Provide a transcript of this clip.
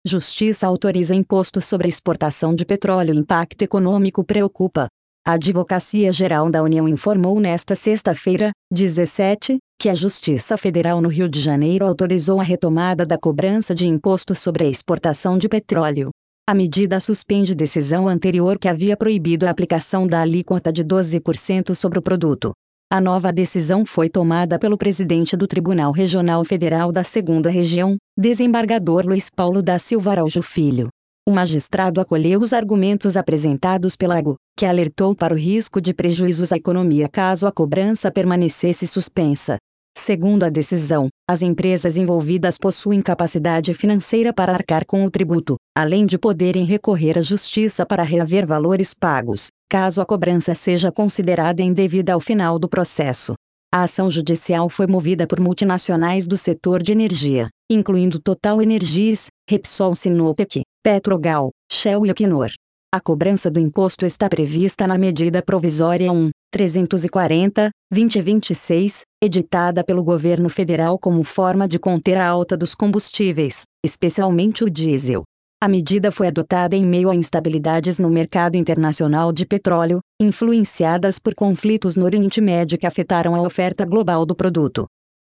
Justiça autoriza imposto sobre exportação de petróleo. Impacto econômico preocupa. A Advocacia Geral da União informou nesta sexta-feira, 17, que a Justiça Federal no Rio de Janeiro autorizou a retomada da cobrança de imposto sobre a exportação de petróleo. A medida suspende decisão anterior que havia proibido a aplicação da alíquota de 12% sobre o produto. A nova decisão foi tomada pelo presidente do Tribunal Regional Federal da 2ª Região, desembargador Luiz Paulo da Silva Araújo Filho. O magistrado acolheu os argumentos apresentados pela AGU, que alertou para o risco de prejuízos à economia caso a cobrança permanecesse suspensa. Segundo a decisão, as empresas envolvidas possuem capacidade financeira para arcar com o tributo, além de poderem recorrer à justiça para reaver valores pagos, caso a cobrança seja considerada indevida ao final do processo. A ação judicial foi movida por multinacionais do setor de energia, incluindo Total Energies, Repsol, Sinopec, Petrogal, Shell e Equinor. A cobrança do imposto está prevista na Medida Provisória 1.340/2026, editada pelo governo federal como forma de conter a alta dos combustíveis, especialmente o diesel. A medida foi adotada em meio a instabilidades no mercado internacional de petróleo, influenciadas por conflitos no Oriente Médio que afetaram a oferta global do produto.